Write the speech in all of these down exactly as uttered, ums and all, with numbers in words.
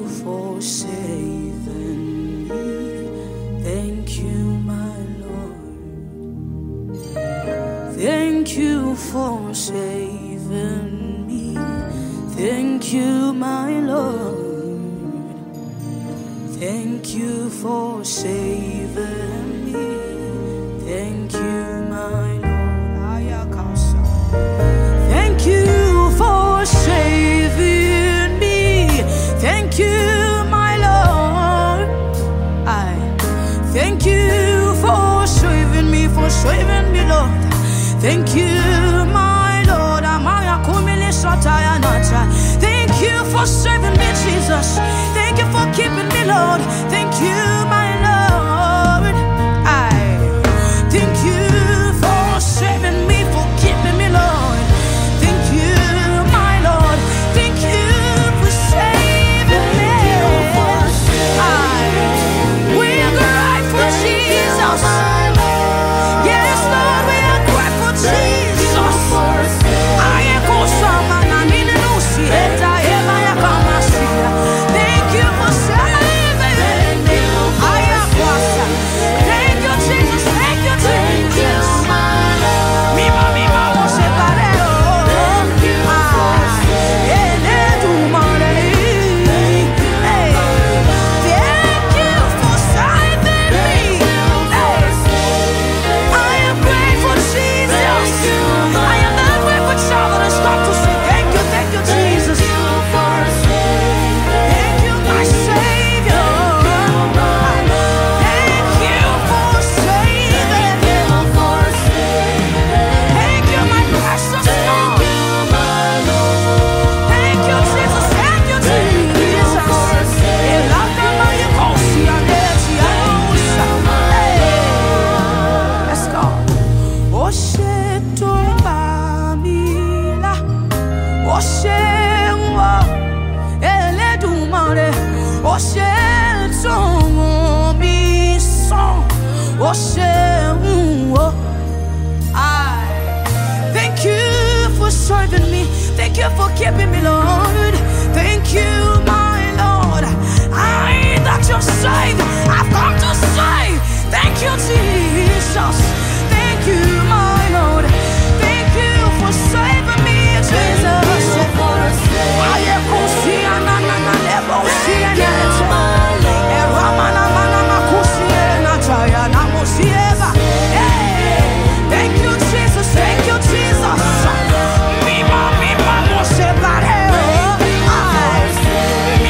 for saving me. Thank you, my Lord. Thank you for saving me. Thank you, my Lord. Thank you for saving me. Thank you, my Lord. Thank you for saving me. Thank you, my Lord. I thank you for saving me, for saving me, Lord. Thank you, my Lord. Thank you for saving me, Jesus. Thank you for keeping me, Lord. Thank you, my Lord. I thank you for saving me, for keeping me, Lord. Thank you, my Lord. Thank you for saving me. I we are grateful, Jesus. Yes, Lord, we are grateful, Jesus. I am Kosama na nini nusi eta ema ya kamasia. Thank you for saving me. I am Kwasa. Thank you, Jesus. Thank you, Jesus. Mima, mima, mo separero. Ah, ele tu mare. Hey, thank you for saving me. Hey, I am grateful, Jesus. I am not grateful, child, and stop to say thank you, thank you, Jesus. Thank you, my Savior. Thank you for saving me. Thank you, my precious Lord. Thank you, Jesus. Thank you, Jesus. Let's go. Osheto Bamila. Oshewa. Eledumare. Osheto Miso. Oshewa. I thank you for serving me. Thank you for keeping me, Lord. Thank you, my Lord. I that you're saved. I've come to say thank you, Jesus. Thank you, my Lord. Thank you for saving me, Jesus. I am Kosiana, Nana, Lebo, Siena, Eramana, Mana, Kosiena, Tayana, Mosieva. Hey, thank you, Jesus. Thank you, Jesus. Mima, mima, mo separero.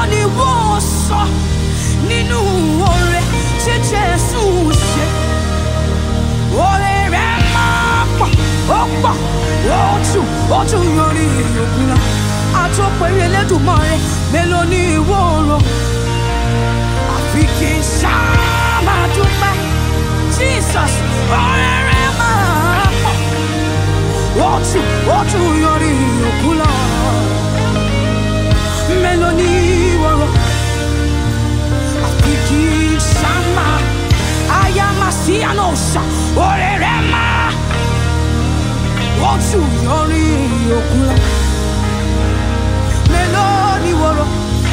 ni wọ́n sọ nínú oore tí Jésù ṣe. Oore rẹ̀ máa pọ̀, ó pọ̀, ó jù, ó jù yanrí òkun lọ. Àtòpẹ̀rẹ̀ Elédùmarè mélòó ni ìwọ rò? Àfi kí n ṣáá máa dúpẹ́. Jesus, oore rẹ̀ máa pọ̀, ó jù, ó jù yanrí òkun lọ. Mélòó ni ìwọ rò? Àfi kí n ṣáá máa. Ayamasianosa, oore rẹ̀ máa, ó jù yanrí òkun lọ. Mélòó ni ìwọ rò?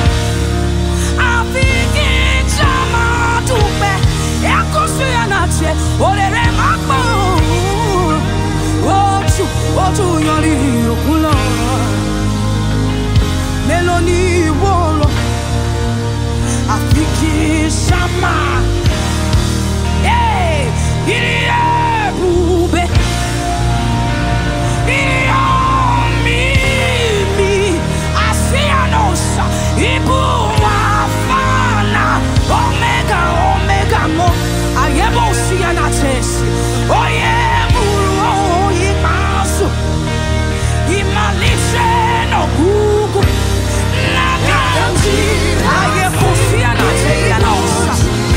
Àfi kí n ṣáá máa dúpẹ́. Ẹ̀kúnṣu yànnàjẹ, oore rẹ̀ máa pọ̀, ó jù, ó jù yanrí òkun lọ. Mélòó ni ìwọ rò? Àfi kí n ṣáá máa. Hey, iribube, iromimi, asianosa, ibuwafana, omega, omega mo, ayebo sianatesi, oye muru, oye masu, imalice no gugu, naganji, ayebo sianatesi anosa.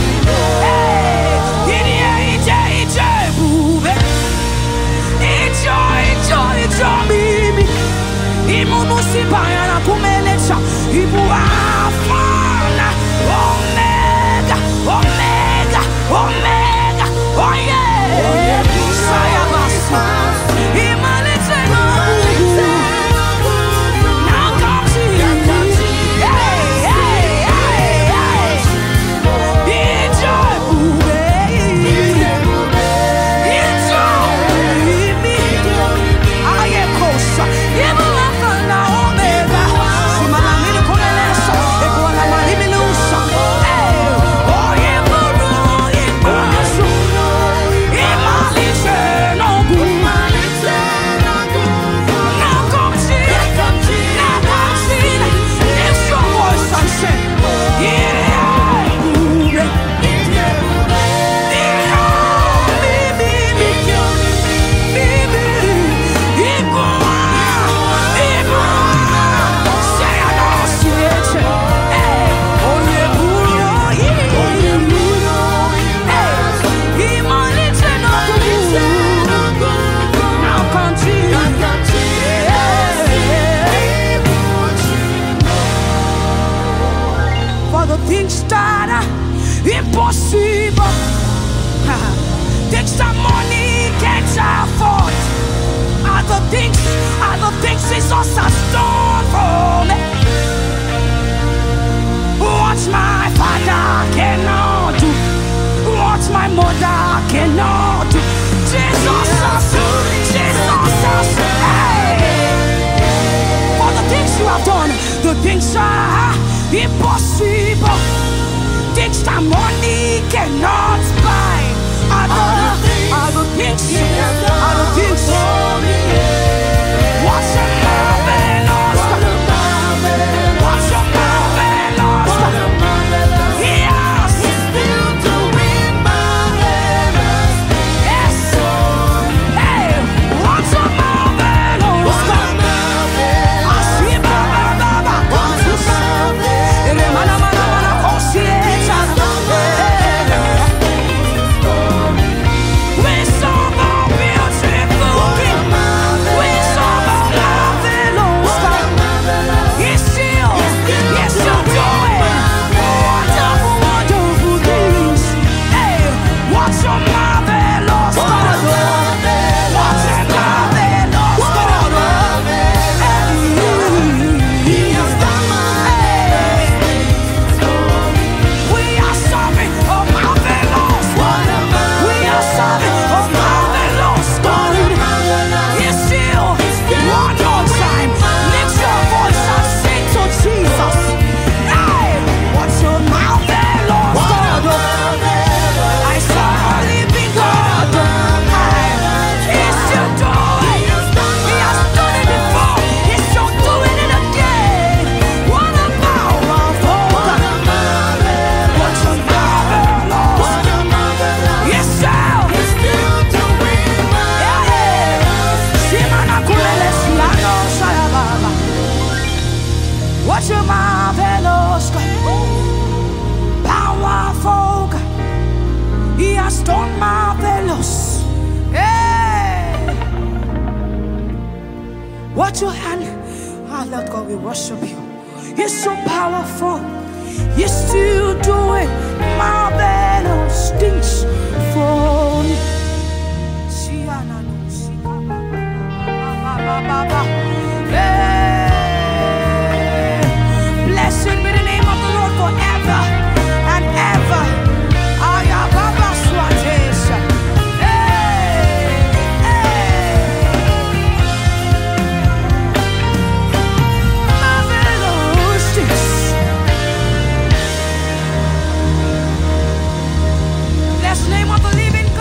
Imunusibayana kumelecha ibuafana omega omega omega oh yeah sayabasa imalete no nakati hey hey hey hey ijebube ijebube ayekosa ibu things that are impossible, things that money can't afford, other things, other things Jesus has done for me. What my father cannot do, what my mother cannot do, Jesus has, Jesus has, hey, for the things you have done, the things are impossible, things that money cannot buy. Other, other things, other things. What's a marvelous? What's a marvelous? Yes, it's still doing marvelous. Yes, hey, what's a marvelous? I see Baba, Baba, what's a marvelous? We saw the beautiful King. has done marvelous. Hey, watch your hand. Ah, Lord God, we worship you. You're so powerful. You're still doing marvelous things for me. Hey, blessed be the name of the Lord forever and ever. Aya Baba Swatesha. Hey, hey. Marvelous things. Bless the name of the living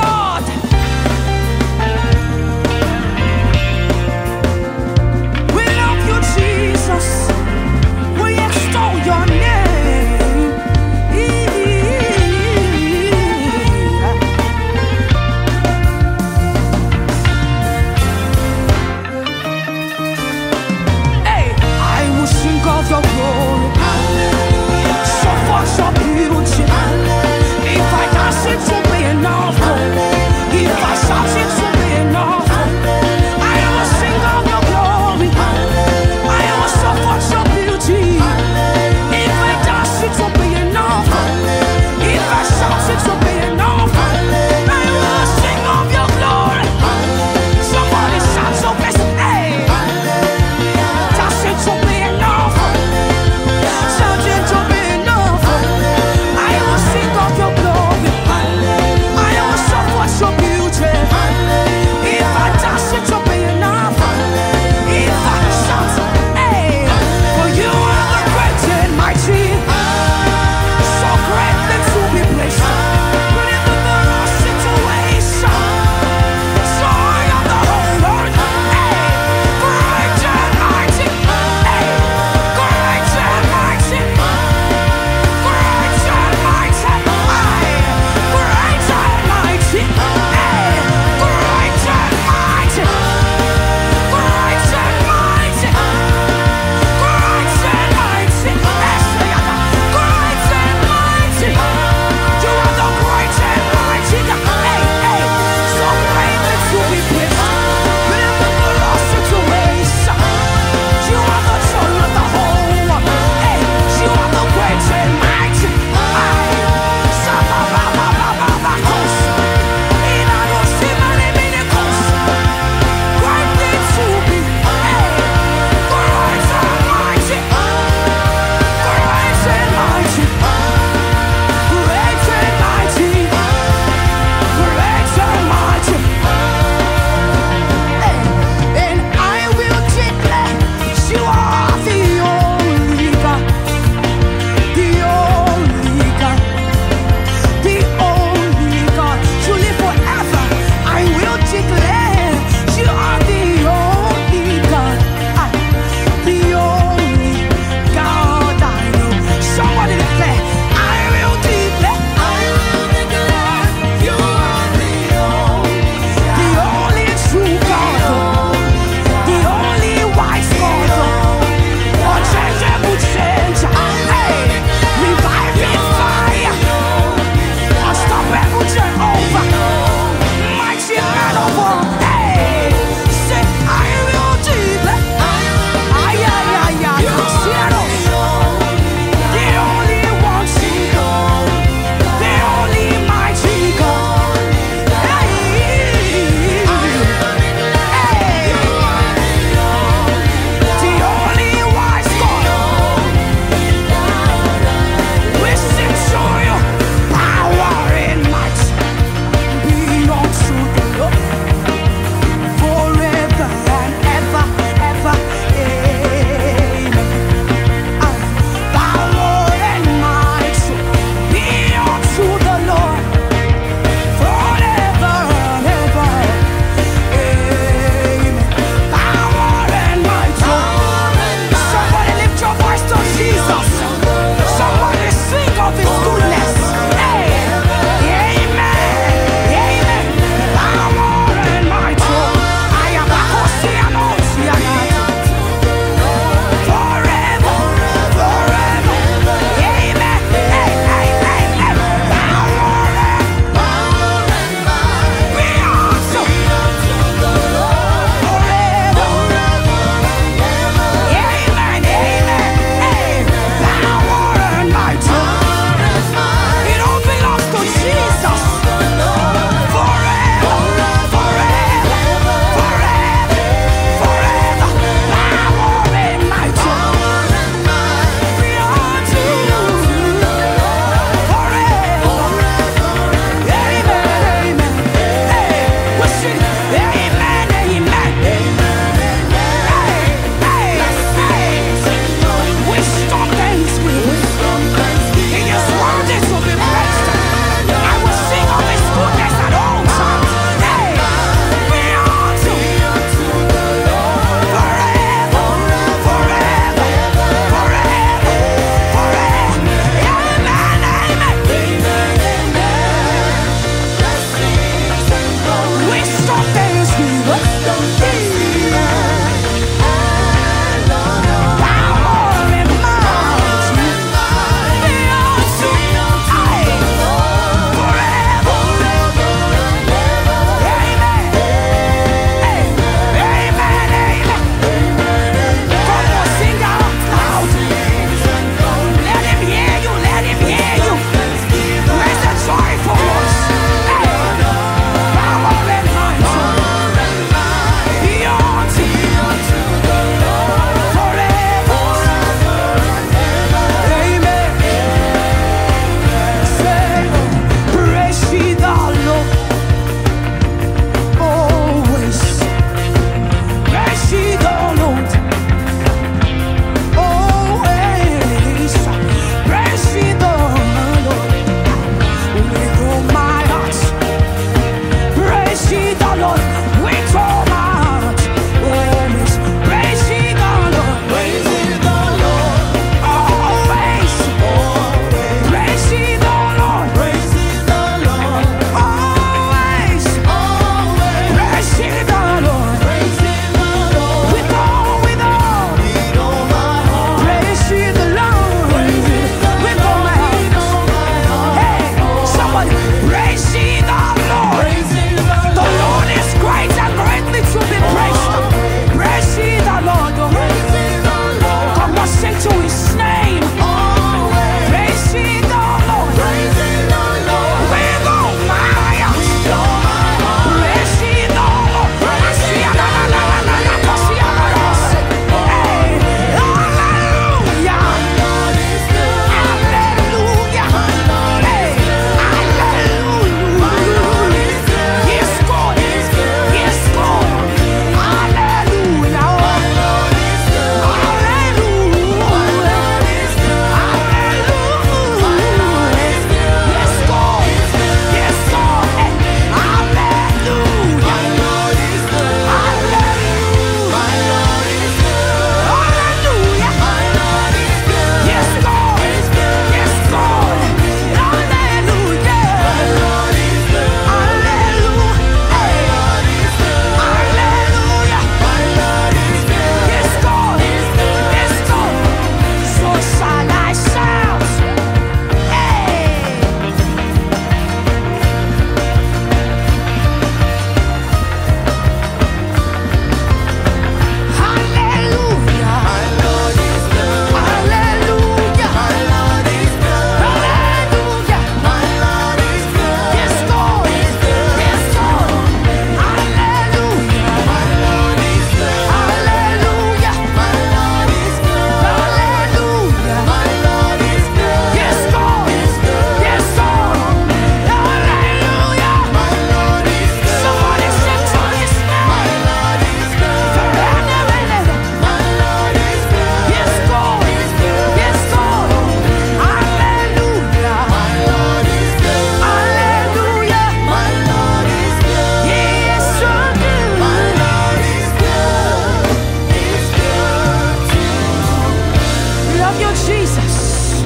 love you, Jesus.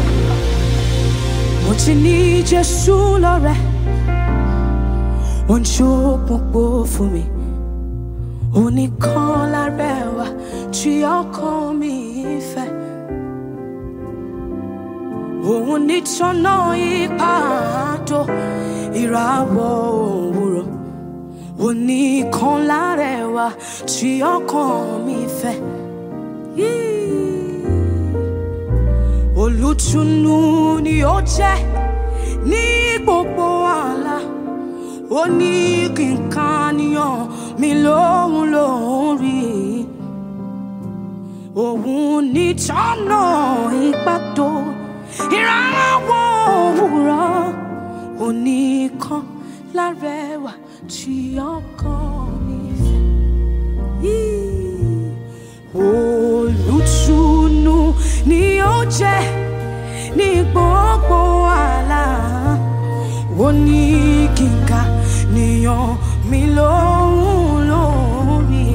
Mo ti ní Jésù lọ́rẹ́, ó ń ṣókùnkò fún mi. Oníkan lárẹwà tí ọkàn mi fẹ́. Òun nìtọ́nà ìpàdó ìràwọ̀ òwúrọ̀. Oníkan lárẹwà tí ọkàn mi fẹ́. Olùtùnú ni ó jẹ́ ní gbogbo àlá. Ó ní kí n kàníyàn mi lóhùn lórí. Òun nìtọ́nà ìpàdó ìràwọ̀ òwúrọ̀. Oníkan lárẹwà tí ọkàn mi fẹ́. Olùtùnú ni ó jẹ́ ní gbogbo àlá. Ó ní kí n kàníyàn mi lóhùn lórí.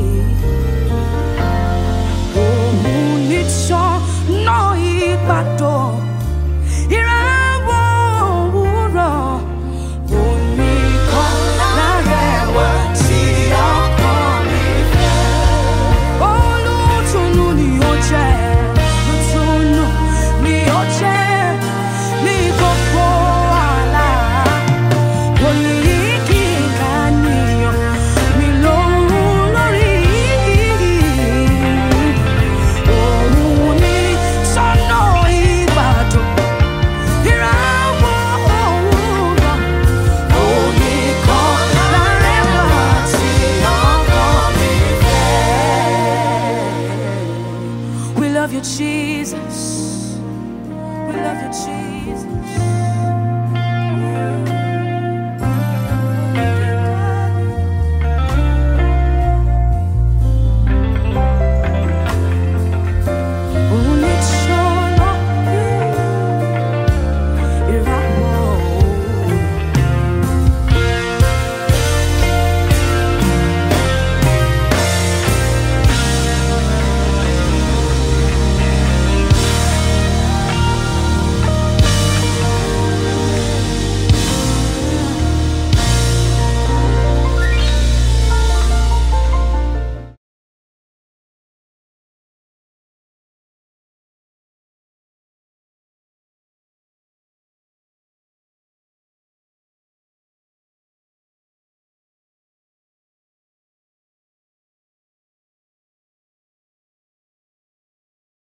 Òun nìtọ́nà ìpàdó ìràwọ̀ òwúrọ̀. Oníkan lárẹwà tí ọkàn mi fẹ́. Olùtùnú ni ó jẹ́, olùtùnú ni ó jẹ́ ní gbogbo àlá. Ó ní kí n kàníyàn mi lóhùn lórí. Òun nìtọ́nà ìpàdó ìràwọ̀ òwúrọ̀. Oníkan lárẹwà tí ọkàn mi fẹ́. We love you, Jesus. We love you, Jesus.